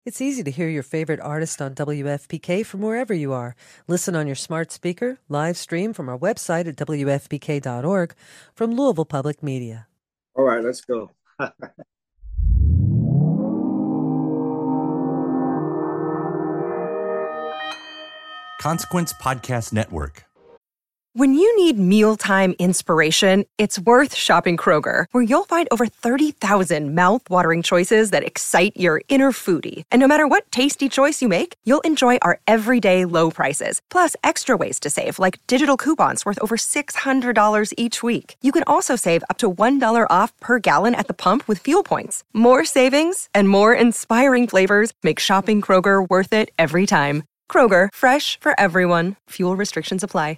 It's easy to hear your favorite artist on WFPK from wherever you are. Listen on your smart speaker, live stream from our website at WFPK.org from Louisville Public Media. All right, let's go. Consequence Podcast Network. When you need mealtime inspiration, it's worth shopping Kroger, where you'll find over 30,000 mouth-watering choices that excite your inner foodie. And no matter what tasty choice you make, you'll enjoy our everyday low prices, plus extra ways to save, like digital coupons worth over $600 each week. You can also save up to $1 off per gallon at the pump with fuel points. More savings and more inspiring flavors make shopping Kroger worth it every time. Kroger, fresh for everyone. Fuel restrictions apply.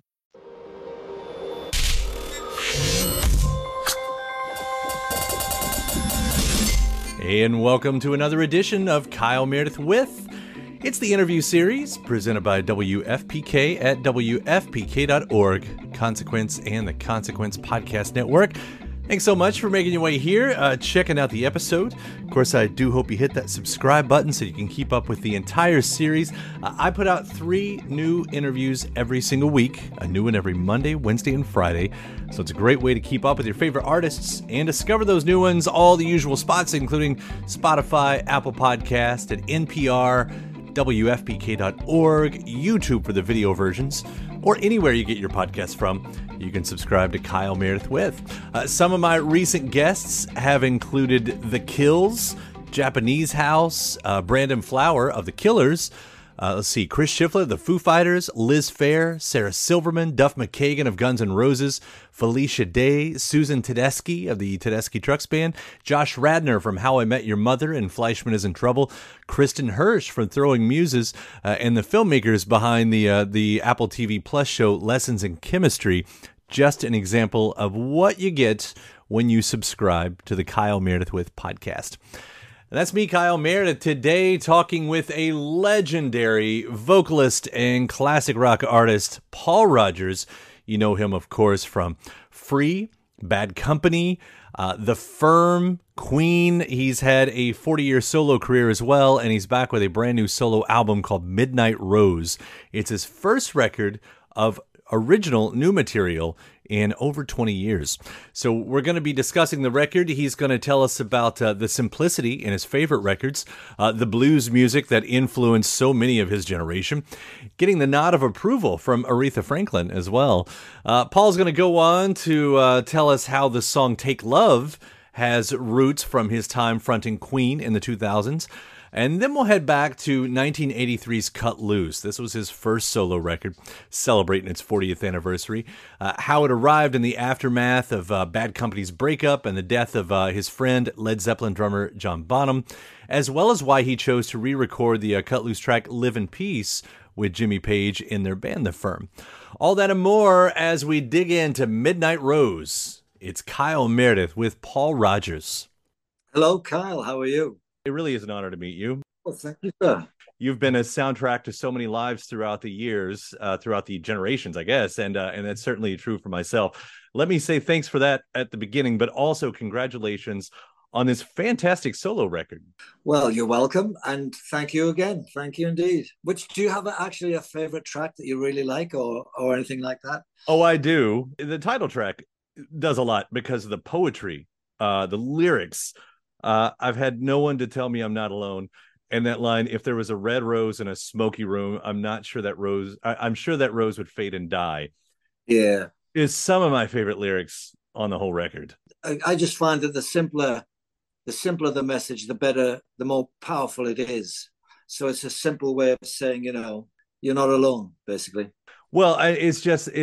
And welcome to another edition of Kyle Meredith With. It's the interview series presented by WFPK at WFPK.org, Consequence and the Consequence Podcast Network. Thanks so much for making your way here, checking out the episode. Of course, I do hope you hit that subscribe button so you can keep up with the entire series. I put out 3 new interviews every single week, a new one every Monday, Wednesday, and Friday. So it's a great way to keep up with your favorite artists and discover those new ones, all the usual spots, including Spotify, Apple Podcast, at NPR, WFPK.org, YouTube for the video versions, or anywhere you get your podcasts from. You can subscribe to Kyle Meredith With. Some of my recent guests have included The Kills, Japanese House, Brandon Flower of The Killers, Chris Schiffler, The Foo Fighters, Liz Phair, Sarah Silverman, Duff McKagan of Guns N' Roses, Felicia Day, Susan Tedeschi of the Tedeschi Trucks Band, Josh Radnor from How I Met Your Mother and Fleischman Is in Trouble, Kristen Hirsch from Throwing Muses, and the filmmakers behind the Apple TV Plus show Lessons in Chemistry. Just an example of what you get when you subscribe to the Kyle Meredith With podcast. And that's me, Kyle Meredith, today talking with a legendary vocalist and classic rock artist, Paul Rodgers. You know him, of course, from Free, Bad Company, The Firm, Queen. He's had a 40-year solo career as well, and he's back with a brand new solo album called Midnight Rose. It's his first record of original new material in over 20 years. So we're going to be discussing the record. He's going to tell us about the simplicity in his favorite records, the blues music that influenced so many of his generation, getting the nod of approval from Aretha Franklin as well. Paul's going to go on to tell us how the song Take Love has roots from his time fronting Queen in the 2000s. And then we'll head back to 1983's Cut Loose. This was his first solo record, celebrating its 40th anniversary. How it arrived in the aftermath of Bad Company's breakup and the death of his friend, Led Zeppelin drummer John Bonham, as well as why he chose to re-record the Cut Loose track Live in Peace with Jimmy Page in their band, The Firm. All that and more as we dig into Midnight Rose. It's Kyle Meredith with Paul Rodgers. Hello, Kyle. How are you? It really is an honor to meet you. Well, thank you, sir. You've been a soundtrack to so many lives throughout the years, throughout the generations, I guess, and that's certainly true for myself. Let me say thanks for that at the beginning, but also congratulations on this fantastic solo record. Well, you're welcome, and thank you again. Thank you indeed. Do you have actually a favorite track that you really like, or anything like that? Oh, I do. The title track does a lot because of the poetry, the lyrics. I've had no one to tell me I'm not alone. And that line, if there was a red rose in a smoky room, I'm sure that rose would fade and die. Yeah. Is some of my favorite lyrics on the whole record. I just find that the simpler the message, the better, the more powerful it is. So it's a simple way of saying, you're not alone, basically. Well, it's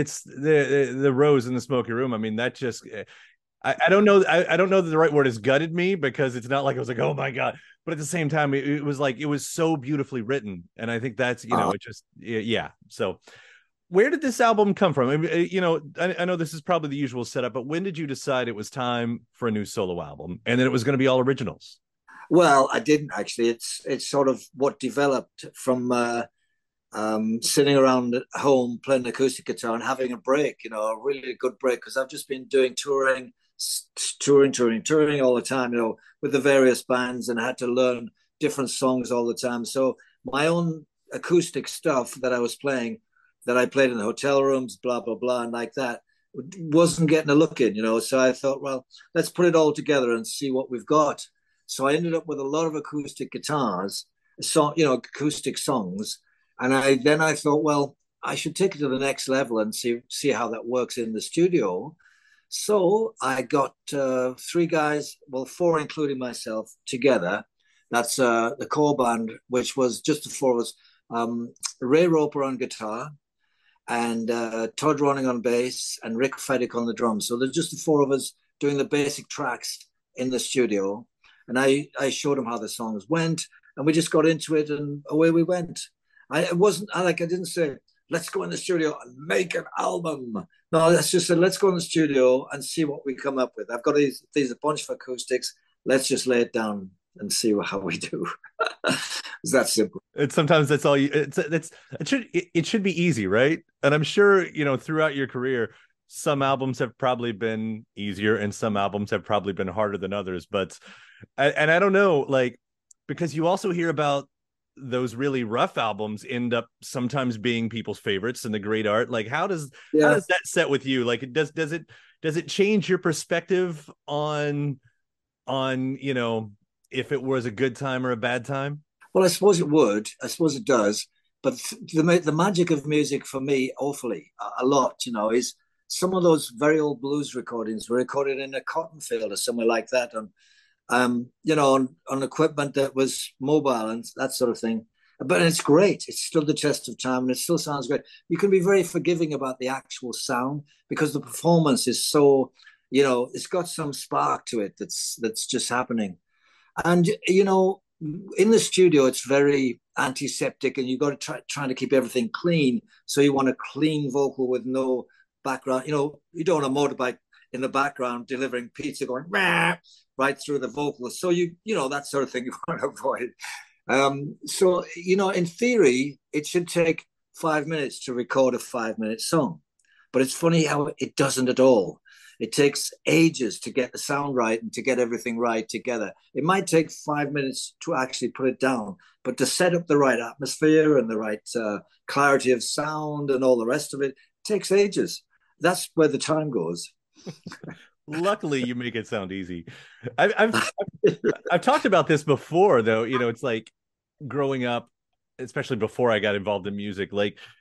the rose in the smoky room. I mean, that just... I don't know. I don't know that the right word is gutted me, because it's not like I was like, oh my God. But at the same time, it was like, it was so beautifully written. And I think that's, it just, yeah. So where did this album come from? I mean, I know this is probably the usual setup, but when did you decide it was time for a new solo album and then it was going to be all originals? Well, I didn't actually. It's sort of what developed from sitting around at home playing acoustic guitar and having a break, a really good break, because I've just been doing touring all the time, with the various bands, and I had to learn different songs all the time. So my own acoustic stuff that I was playing, that I played in the hotel rooms, blah, blah, blah, and like that, wasn't getting a look in, So I thought, well, let's put it all together and see what we've got. So I ended up with a lot of acoustic guitars, acoustic songs. And I thought, well, I should take it to the next level and see how that works in the studio. So I got 3 guys, well, 4 including myself, together. That's the core band, which was just the 4 of us. Ray Roper on guitar, and Todd Ronning on bass, and Rick Feddick on the drums. So there's just the 4 of us doing the basic tracks in the studio. And I showed them how the songs went, and we just got into it, and away we went. I didn't say, let's go in the studio and make an album. No, that's just said, let's go in the studio and see what we come up with. I've got these a bunch of acoustics. Let's just lay it down and see how we do. It's that simple. And sometimes that's all it should be easy, right? And I'm sure, throughout your career, some albums have probably been easier and some albums have probably been harder than others. But, and I don't know, because you also hear about those really rough albums end up sometimes being people's favorites and the great art. How does that set with you? Does it change your perspective on if it was a good time or a bad time? Well, I suppose it would. I suppose it does. But the magic of music for me, awfully, a lot, is some of those very old blues recordings were recorded in a cotton field or somewhere like that. And, on equipment that was mobile and that sort of thing. But it's great. It's still the test of time, and it still sounds great. You can be very forgiving about the actual sound because the performance is so, it's got some spark to it that's just happening. And, in the studio, it's very antiseptic, and you've got to trying to keep everything clean. So you want a clean vocal with no background. You don't want a motorbike in the background delivering pizza going right through the vocals. So that sort of thing you want to avoid. So in theory, it should take 5 minutes to record a 5-minute song, but it's funny how it doesn't at all. It takes ages to get the sound right and to get everything right together. It might take 5 minutes to actually put it down, but to set up the right atmosphere and the right clarity of sound and all the rest of it takes ages. That's where the time goes. Luckily, you make it sound easy. I've talked about this before, though. It's like growing up, especially before I got involved in music,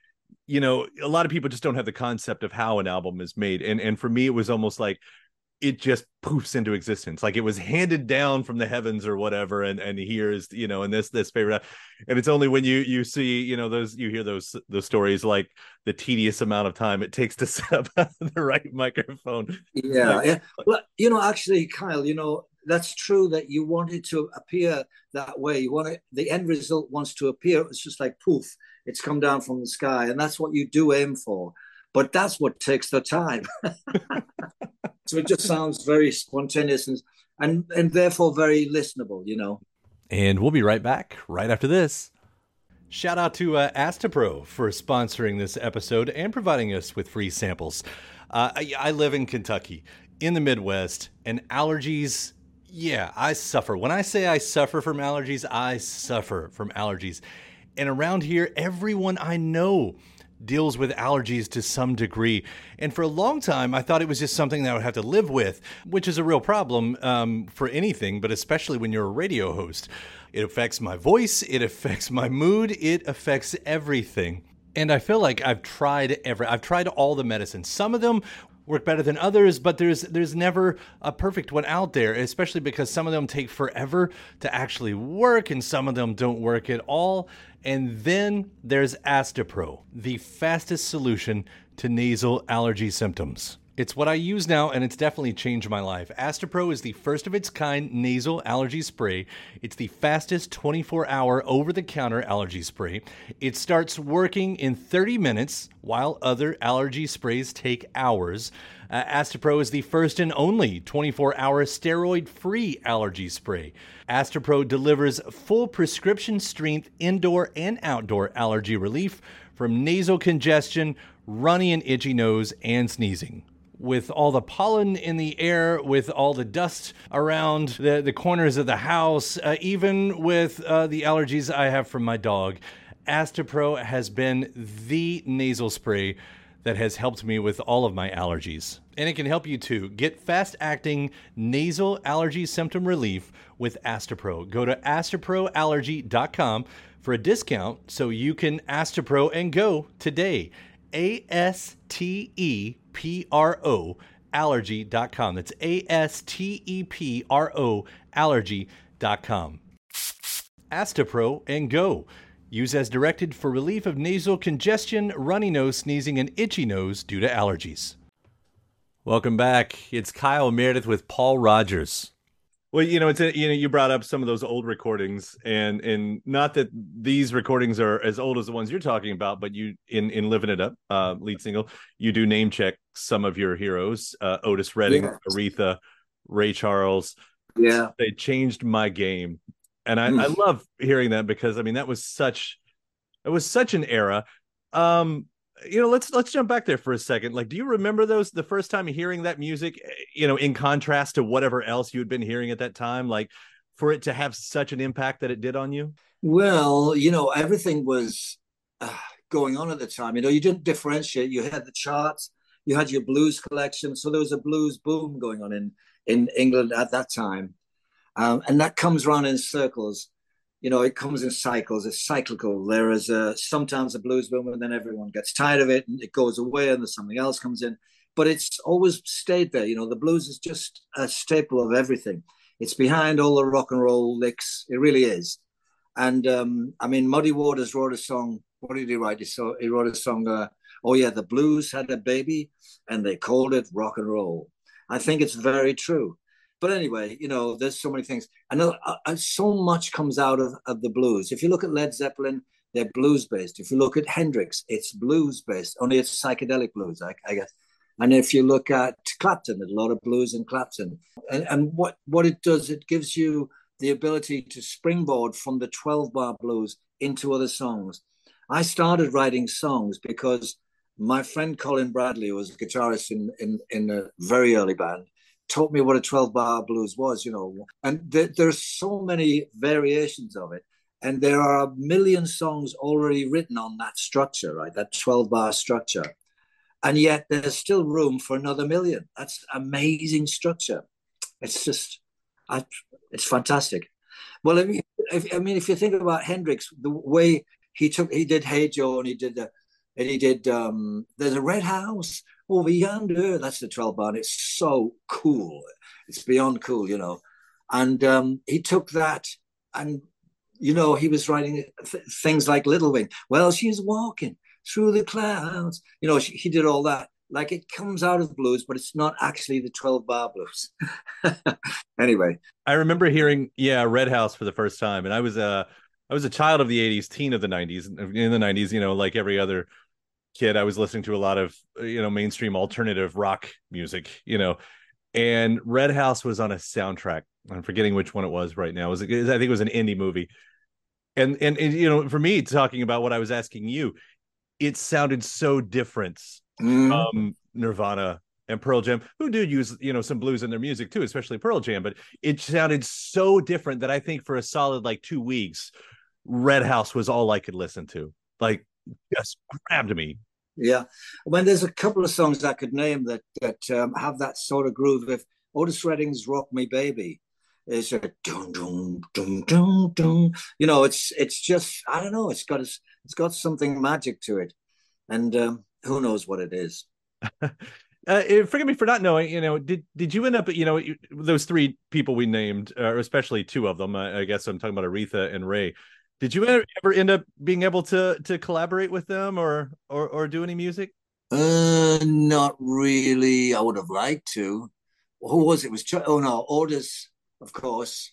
a lot of people just don't have the concept of how an album is made. And for me, it was almost like it just poofs into existence. Like it was handed down from the heavens or whatever. And here's, and this favorite. And it's only when you see, you hear those stories, like the tedious amount of time it takes to set up the right microphone. Yeah. Well, actually, Kyle, that's true that you want it to appear that way. The end result wants to appear. It's just like poof, it's come down from the sky. And that's what you do aim for. But that's what takes the time. So it just sounds very spontaneous and therefore very listenable, And we'll be right back right after this. Shout out to Astepro for sponsoring this episode and providing us with free samples. I live in Kentucky, in the Midwest, and allergies, I suffer. When I say I suffer from allergies, I suffer from allergies. And around here, everyone I know deals with allergies to some degree. And for a long time, I thought it was just something that I would have to live with, which is a real problem for anything, but especially when you're a radio host. It affects my voice, it affects my mood, it affects everything. And I feel like I've tried all the medicines. Some of them work better than others, but there's never a perfect one out there, especially because some of them take forever to actually work and some of them don't work at all. And then there's Astepro, the fastest solution to nasal allergy symptoms. It's what I use now, and it's definitely changed my life. Astepro is the first of its kind nasal allergy spray. It's the fastest 24-hour over-the-counter allergy spray. It starts working in 30 minutes, while other allergy sprays take hours. Astepro is the first and only 24-hour steroid-free allergy spray. Astepro delivers full prescription strength indoor and outdoor allergy relief from nasal congestion, runny and itchy nose, and sneezing. with all the pollen in the air, with all the dust around the corners of the house, even with the allergies I have from my dog, Astepro has been the nasal spray that has helped me with all of my allergies. And it can help you too. Get fast-acting nasal allergy symptom relief with Astepro. Go to asteproallergy.com for a discount so you can Astepro and go today. ASTEPRO allergy.com. That's ASTEPRO allergy.com. Astepro and go. Use as directed for relief of nasal congestion, runny nose, sneezing, and itchy nose due to allergies. Welcome back. It's Kyle Meredith with Paul Rogers. Well, you brought up some of those old recordings, and not that these recordings are as old as the ones you're talking about, but you in Living It Up, lead single, you do name check some of your heroes, Otis Redding, yeah. Aretha, Ray Charles. Yeah, they changed my game. And I love hearing that because that was such an era. Let's jump back there for a second. Like, do you remember the first time hearing that music, in contrast to whatever else you had been hearing at that time, like for it to have such an impact that it did on you? Well, everything was going on at the time. You didn't differentiate. You had the charts, you had your blues collection. So there was a blues boom going on in England at that time. And that comes around in circles. It comes in cycles. It's cyclical. There is sometimes a blues boom, and then everyone gets tired of it, and it goes away, and there's something else comes in. But it's always stayed there. The blues is just a staple of everything. It's behind all the rock and roll licks. It really is. And Muddy Waters wrote a song. What did he write? He wrote a song. Oh yeah, the blues had a baby, and they called it rock and roll. I think it's very true. But anyway, there's so many things. I know so much comes out of the blues. If you look at Led Zeppelin, they're blues-based. If you look at Hendrix, it's blues-based. Only it's psychedelic blues, I guess. And if you look at Clapton, there's a lot of blues in Clapton. And what it does, it gives you the ability to springboard from the 12-bar blues into other songs. I started writing songs because my friend Colin Bradley, who was a guitarist in a very early band, taught me what a 12-bar blues was, and there's so many variations of it. And there are a million songs already written on that structure, right? That 12-bar structure. And yet there's still room for another million. That's amazing structure. It's just, it's fantastic. Well, if you think about Hendrix, the way he did Hey Joe, and he did There's a Red House Over Yonder. That's the 12-bar. It's so cool. It's beyond cool, And he took that, and he was writing things like Little Wing. Well, she's walking through the clouds. He did all that. Like, it comes out of blues, but it's not actually the 12-bar blues. Anyway, I remember hearing Red House for the first time, and I was a child of the 80s, teen of the 90s. In the 90s, like every other kid, I was listening to a lot of mainstream alternative rock music, and Red House was on a soundtrack. I'm forgetting which one it was right now. I think it was an indie movie, and for me, talking about what I was asking you, it sounded so different from Nirvana and Pearl Jam, who do use some blues in their music too, especially Pearl Jam, but it sounded so different that I think for a solid 2 weeks, Red House was all I could listen to. Like, just grabbed me. Yeah, there's a couple of songs I could name that have that sort of groove. If Otis Redding's "Rock Me Baby" is a dum dum dum dum dum, it's just, I don't know. It's got something magic to it, and who knows what it is. Forgive me for not knowing. Did you end up? Those three people we named, or especially two of them. I guess I'm talking about Aretha and Ray. Did you ever end up being able to collaborate with them or do any music? Not really. I would have liked to. Who was it? It was Otis, of course.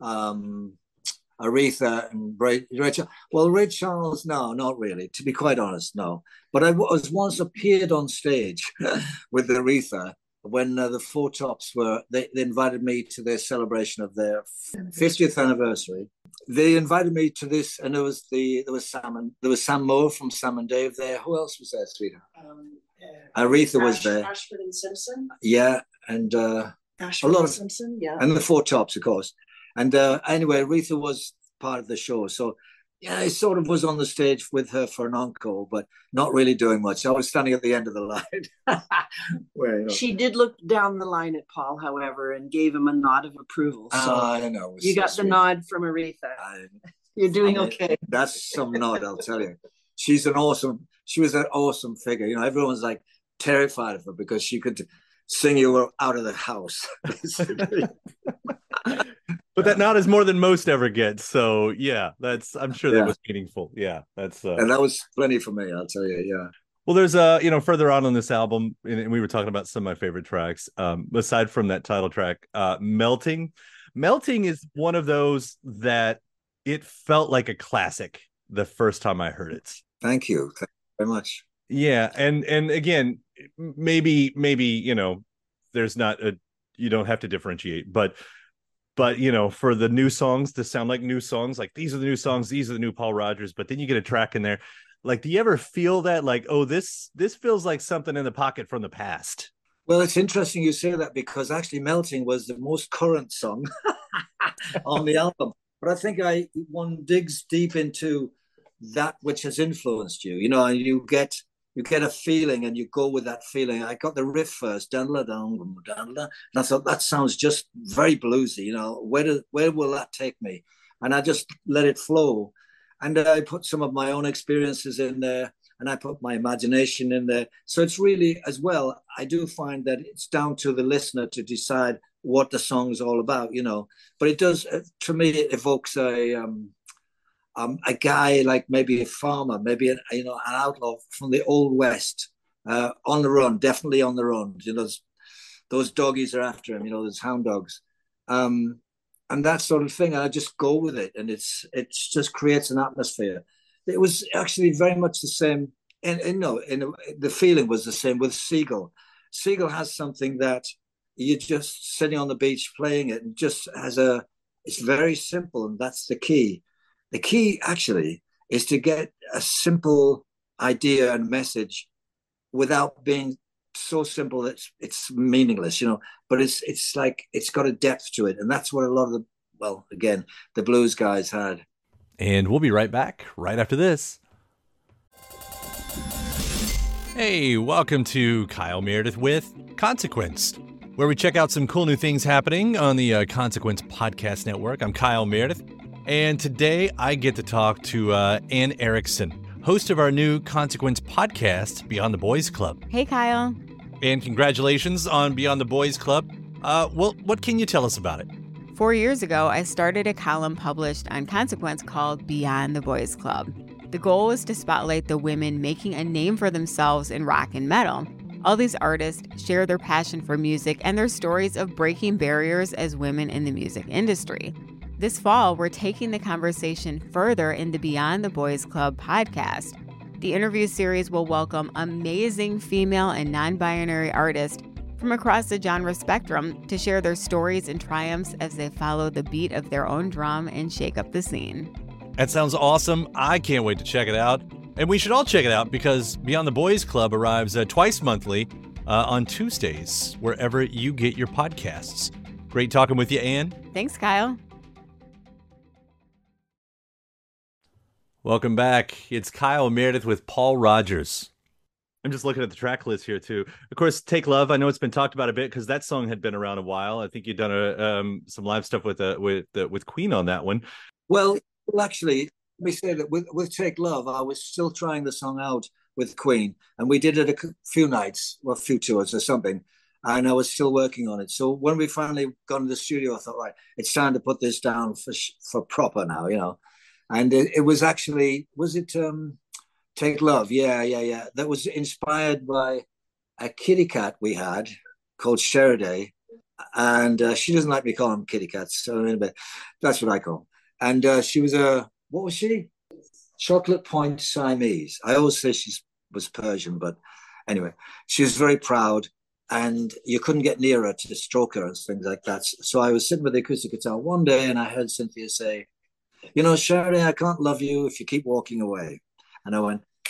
Aretha and Ray Charles. Well, Ray Charles, no, not really. To be quite honest, no. But I was once appeared on stage with Aretha when the Four Tops they invited me to their celebration of their 50th anniversary. They invited me to this, and there was Sam Moore from Sam and Dave there. Who else was there, sweetheart? Aretha was there. Ashford and Simpson. Yeah, and Ashford a lot and of Simpson, yeah. and the Four Tops, of course. And anyway, Aretha was part of the show, so yeah, I sort of was on the stage with her for an encore, but not really doing much. I was standing at the end of the line. Where, you know. She did look down the line at Paul, however, and gave him a nod of approval. So I know. You got the nod from Aretha. You're doing okay. That's some nod, I'll tell you. She was an awesome figure. You know, everyone's like terrified of her because she could sing you out of the house. But that nod is more than most ever get. So yeah, I'm sure that was meaningful. Yeah, and that was plenty for me, I'll tell you. Yeah. Well, there's further on this album, and we were talking about some of my favorite tracks. Aside from that title track, Melting is one of those that it felt like a classic the first time I heard it. Thank you very much. Yeah, and again, maybe there's not you don't have to differentiate, but for the new songs to sound like new songs, like these are the new songs, these are the new Paul Rodgers, but then you get a track in there, like, do you ever feel that, like, oh, this feels like something in the pocket from the past? Well, it's interesting you say that, because actually Melting was the most current song on the album. But I think one digs deep into that which has influenced you, and you get a feeling and you go with that feeling. I got the riff first, and I thought that sounds just very bluesy, where will that take me? And I just let it flow. And I put some of my own experiences in there, and I put my imagination in there. So it's really, as well, I do find that it's down to the listener to decide what the song's all about, But it does, to me, it evokes a guy, like maybe a farmer, maybe an outlaw from the old West, on the run, definitely on the run. Those doggies are after him, those hound dogs, and that sort of thing. And I just go with it, and it just creates an atmosphere. It was actually very much the same, and the feeling was the same with Seagull. Seagull has something that you're just sitting on the beach playing it, and just it's very simple, and that's the key. The key actually is to get a simple idea and message without being so simple that it's meaningless, but it's like, it's got a depth to it. And that's what a lot of the blues guys had. And we'll be right back right after this. Hey, welcome to Kyle Meredith with Consequence, where we check out some cool new things happening on the Consequence Podcast Network. I'm Kyle Meredith. And today I get to talk to Ann Erickson, host of our new Consequence podcast, Beyond the Boys Club. Hey, Kyle. And congratulations on Beyond the Boys Club. What can you tell us about it? 4 years ago, I started a column published on Consequence called Beyond the Boys Club. The goal was to spotlight the women making a name for themselves in rock and metal. All these artists share their passion for music and their stories of breaking barriers as women in the music industry. This fall, we're taking the conversation further in the Beyond the Boys Club podcast. The interview series will welcome amazing female and non-binary artists from across the genre spectrum to share their stories and triumphs as they follow the beat of their own drum and shake up the scene. That sounds awesome. I can't wait to check it out. And we should all check it out, because Beyond the Boys Club arrives twice monthly on Tuesdays, wherever you get your podcasts. Great talking with you, Ann. Thanks, Kyle. Welcome back. It's Kyle Meredith with Paul Rodgers. I'm just looking at the track list here, too. Of course, Take Love. I know it's been talked about a bit because that song had been around a while. I think you'd done some live stuff with Queen on that one. Well, actually, let me say that with Take Love, I was still trying the song out with Queen, and we did it a few nights, or a few tours or something, and I was still working on it. So when we finally got in the studio, I thought, right, it's time to put this down for proper now, And it was actually, Take Love? Yeah. That was inspired by a kitty cat we had called Sheriday. And she doesn't like me calling them kitty cats, but that's what I call them. And she was what was she? Chocolate Point Siamese. I always say she was Persian, but anyway, she was very proud. And you couldn't get near her to stroke her and things like that. So I was sitting with the acoustic guitar one day, and I heard Cynthia say, Sheridan, I can't love you if you keep walking away. And I went,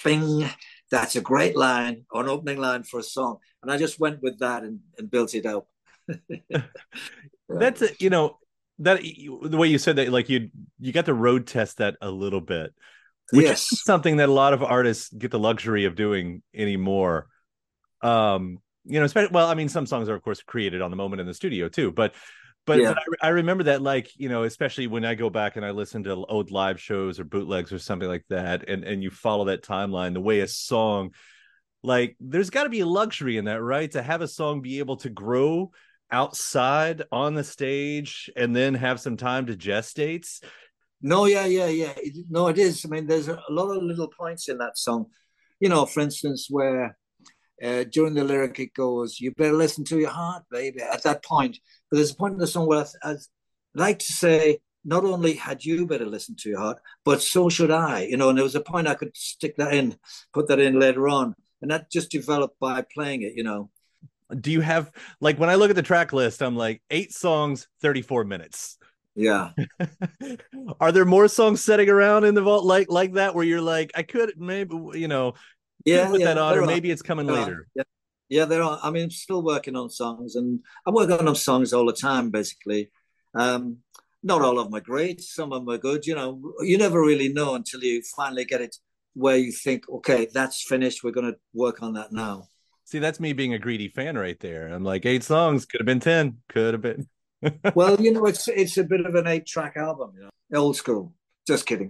bing. That's a great line, or an opening line for a song. And I just went with that and built it up. That's it, that the way you said that, like you got to road test that a little bit, which Yes. is something that a lot of artists get the luxury of doing anymore. Especially, well, I mean, some songs are of course created on the moment in the studio too, but I remember that, like, especially when I go back and I listen to old live shows or bootlegs or something like that, and you follow that timeline, the way a song, like, there's got to be a luxury in that, right? To have a song be able to grow outside on the stage and then have some time to gestate. No, yeah. No, it is. I mean, there's a lot of little points in that song. For instance, where during the lyric it goes, "You better listen to your heart, baby." At that point, but there's a point in the song where I'd like to say, not only had you better listen to your heart, but so should I. And there was a point I could stick that in, put that in later on, and that just developed by playing it. Do you have, like, when I look at the track list, I'm like 8 songs, 34 minutes. Yeah. Are there more songs sitting around in the vault like that, where you're like, I could maybe, put that on, or maybe it's coming later? Yeah, there are. I mean, I'm still working on songs, and I'm working on songs all the time, basically. Not all of them are great. Some of them are good. You never really know until you finally get it where you think, okay, that's finished. We're going to work on that now. See, that's me being a greedy fan right there. I'm like, 8 songs, could have been 10, could have been. Well, it's a bit of an 8-track album, old school. Just kidding.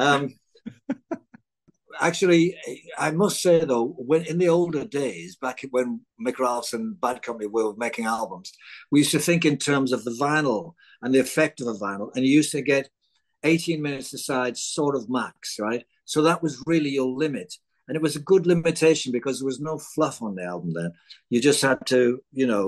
Actually, I must say though, when in the older days, back when Mick Ralphs and Bad Company were making albums, we used to think in terms of the vinyl and the effect of the vinyl, and you used to get 18 minutes aside, sort of max, right? So that was really your limit. And it was a good limitation because there was no fluff on the album then. You just had to,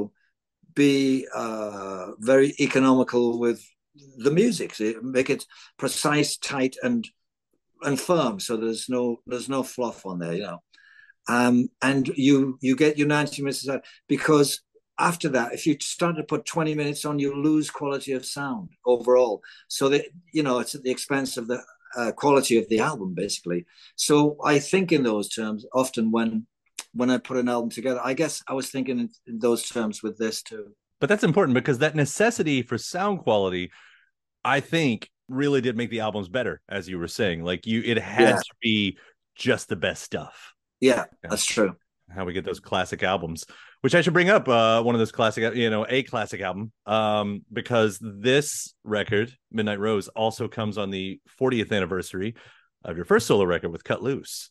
be very economical with the music, make it precise, tight, and firm. So there's no fluff on there, and you get your 90 minutes aside, because after that, if you start to put 20 minutes on, you lose quality of sound overall. So that, it's at the expense of the quality of the album, basically. So I think in those terms often when I put an album together. I guess I was thinking in those terms with this too. But that's important, because that necessity for sound quality, I think, really did make the albums better, as you were saying. Like, it had to be just the best stuff. Yeah, that's true. How we get those classic albums, which I should bring up one of those classic, a classic album, because this record, Midnight Rose, also comes on the 40th anniversary of your first solo record with Cut Loose.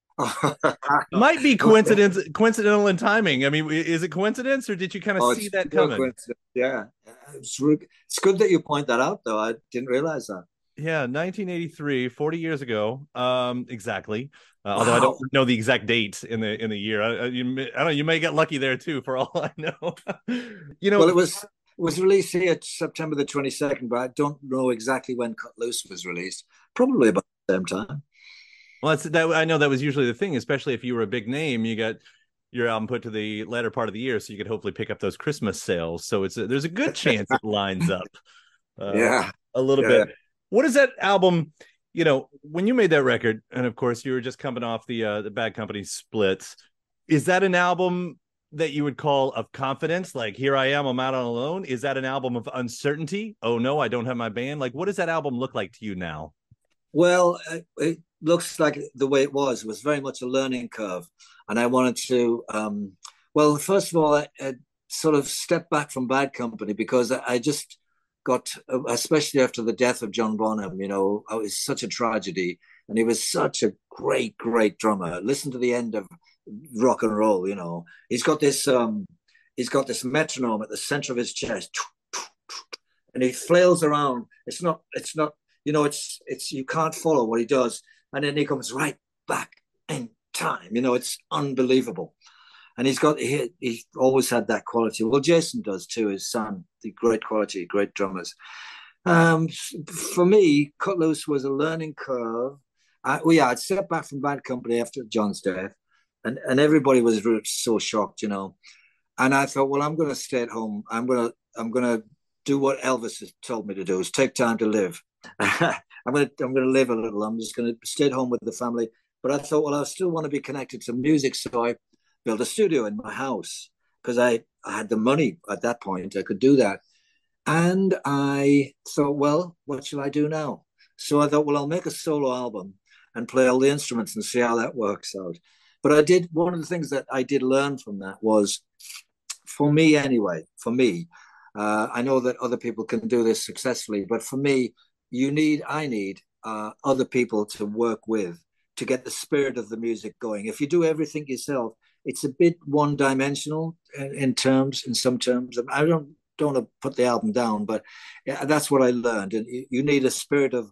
Might be coincidental in timing. I mean, is it coincidence, or did you kind of see that coming? Yeah, it's good that you point that out, though. I didn't realize that. Yeah, 1983, 40 years ago, exactly. Although I don't know the exact date in the year. I don't know. You may get lucky there too, for all I know. Well, it was released here September the 22nd, but I don't know exactly when Cut Loose was released. Probably about the same time. Well, I know that was usually the thing, especially if you were a big name. You got your album put to the latter part of the year, so you could hopefully pick up those Christmas sales. So there's a good chance it lines up. A little bit. What is that album? When you made that record, and of course you were just coming off the Bad Company split, is that an album that you would call of confidence? Like, here I am, I'm out on alone. Is that an album of uncertainty? Oh no, I don't have my band. Like, what does that album look like to you now? Well, it looks like the way it was very much a learning curve. And I wanted to, first of all, I sort of step back from Bad Company, because I just got, especially after the death of John Bonham, it was such a tragedy. And he was such a great, great drummer. Listen to the end of rock and roll, He's got this metronome at the center of his chest. And he flails around. It's not, you can't follow what he does. And then he comes right back in time. It's unbelievable. And he always had that quality. Well, Jason does too, his son, the great quality, great drummers. For me, Cut Loose was a learning curve. I'd stepped back from Bad Company after John's death, and everybody was so shocked, And I thought, well, I'm going to stay at home. I'm going to do what Elvis has told me to do, is take time to live. I'm going to live a little. I'm just going to stay at home with the family. But I thought, well, I still want to be connected to music, so I built a studio in my house because I had the money at that point. I could do that. And I thought, well, what shall I do now? So I thought, well, I'll make a solo album and play all the instruments and see how that works out. But one of the things that I did learn from that was, for me anyway, I know that other people can do this successfully, but for me, I need other people to work with to get the spirit of the music going. If you do everything yourself, it's a bit one-dimensional in some terms. I don't want to put the album down, but that's what I learned. And you need a spirit of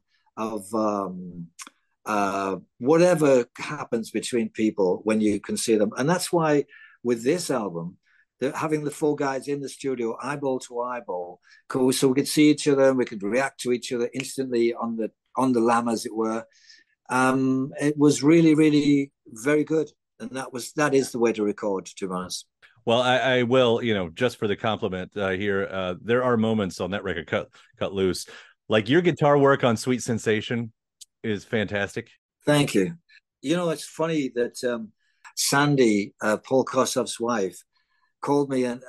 whatever happens between people when you can see them. And that's why with this album, having the four guys in the studio, eyeball to eyeball, so we could see each other and we could react to each other instantly on the lam, as it were. It was really, really very good. And that is the way to record, to be honest. Well, I will, just for the compliment here, there are moments on that record, Cut Loose. Like your guitar work on Sweet Sensation is fantastic. Thank you. It's funny that Sandy, Paul Kossoff's wife, called me and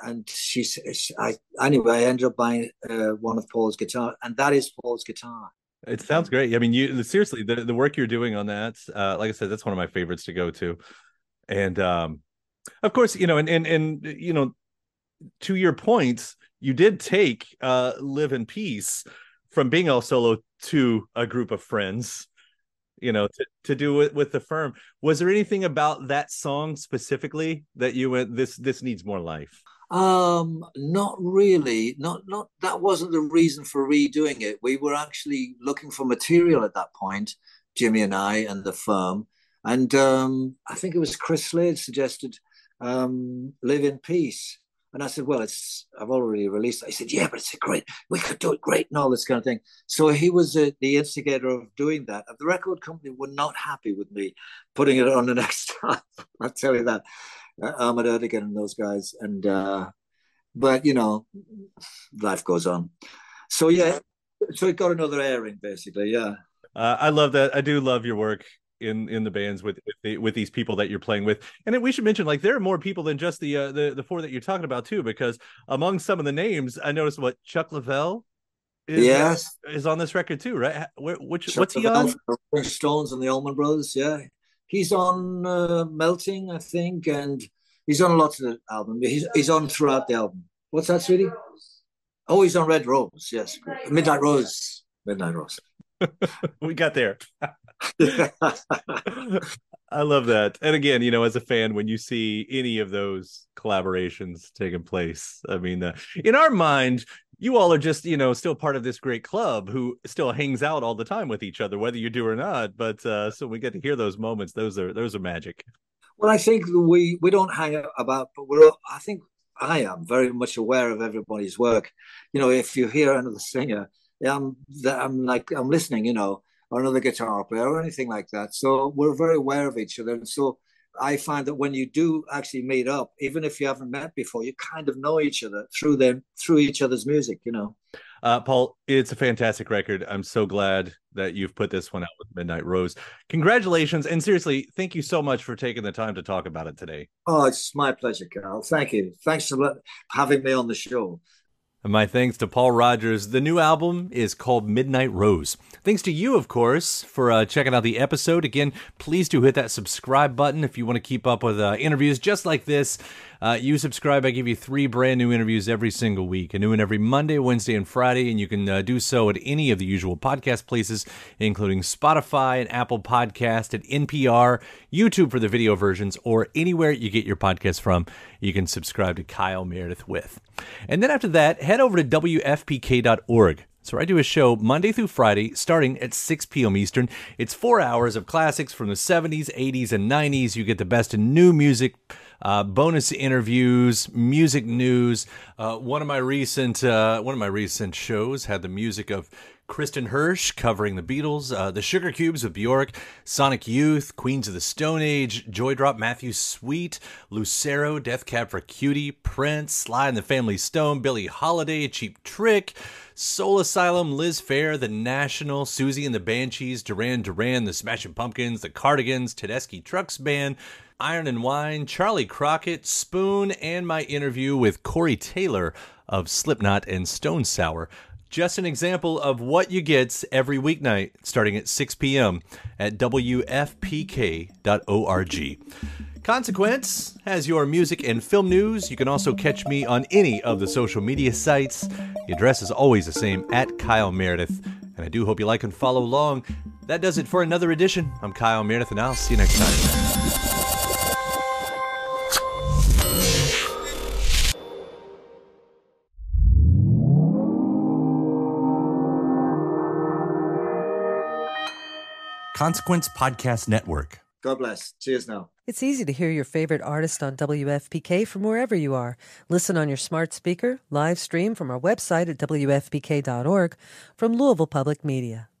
I ended up buying one of Paul's guitar, and that is Paul's guitar. It sounds great. I mean, seriously, the work you're doing on that, like I said, that's one of my favorites to go to. And of course, and to your point, you did take Live in Peace from being all solo to a group of friends, to do it with the Firm. Was there anything about that song specifically that you went, this needs more life? Not really. Not that wasn't the reason for redoing it. We were actually looking for material at that point, Jimmy and I and the Firm. And I think it was Chris Slade suggested Live in Peace. And I said, well, I've already released it. He said, yeah, but we could do it great and all this kind of thing. So he was the instigator of doing that. The record company were not happy with me putting it on the next time. I'll tell you that. Ahmed Erdogan and those guys. And but life goes on. So yeah, so it got another airing basically. Yeah. I love that. I do love your work in the bands with these people that you're playing with. And we should mention, like, there are more people than just the four that you're talking about too, because among some of the names, I noticed Chuck Leavell is on this record too, right? What's he on? The Stones and the Allman Brothers. Yeah, he's on Melting, I think, and he's on lots of the album. He's on throughout the album. What's that, sweetie? Oh, he's on Red Rose. Yes, Midnight Rose. We got there. I love that. And again, as a fan, when you see any of those collaborations taking place, I mean, in our mind, you all are just, still part of this great club who still hangs out all the time with each other, whether you do or not. But so we get to hear those moments. Those are magic. Well, I think we don't hang about, but I think I am very much aware of everybody's work. If you hear another singer, I'm listening, or another guitar player or anything like that. So we're very aware of each other. And so I find that when you do actually meet up, even if you haven't met before, you kind of know each other through each other's music, Paul, it's a fantastic record. I'm so glad that you've put this one out with Midnight Rose. Congratulations. And seriously, thank you so much for taking the time to talk about it today. Oh, it's my pleasure, Carl. Thank you. Thanks for having me on the show. And my thanks to Paul Rodgers. The new album is called Midnight Rose. Thanks to you, of course, for checking out the episode. Again, please do hit that subscribe button if you want to keep up with interviews just like this. You subscribe, I give you 3 brand new interviews every single week. A new one every Monday, Wednesday, and Friday. And you can do so at any of the usual podcast places, including Spotify and Apple Podcast, at NPR, YouTube for the video versions, or anywhere you get your podcasts from. You can subscribe to Kyle Meredith with. And then after that, head over to WFPK.org. So I do a show Monday through Friday starting at 6 p.m. Eastern. It's 4 hours of classics from the 70s, 80s, and 90s. You get the best in new music, bonus interviews, music news. One of my recent shows had the music of Kristen Hirsch covering the Beatles, the Sugar Cubes with Bjork, Sonic Youth, Queens of the Stone Age, Joy Drop, Matthew Sweet, Lucero, Death Cab for Cutie, Prince, Sly and the Family Stone, Billie Holiday, Cheap Trick, Soul Asylum, Liz Phair, The National, Susie and the Banshees, Duran Duran, The Smashing Pumpkins, The Cardigans, Tedeschi Trucks Band, Iron and Wine, Charlie Crockett, Spoon, and my interview with Corey Taylor of Slipknot and Stone Sour. Just an example of what you get every weeknight starting at 6 p.m. at WFPK.org. Consequence has your music and film news. You can also catch me on any of the social media sites. The address is always the same, at Kyle Meredith. And I do hope you like and follow along. That does it for another edition. I'm Kyle Meredith, and I'll see you next time. Consequence Podcast Network. God bless. Cheers now. It's easy to hear your favorite artist on WFPK from wherever you are. Listen on your smart speaker, live stream from our website at WFPK.org, from Louisville Public Media.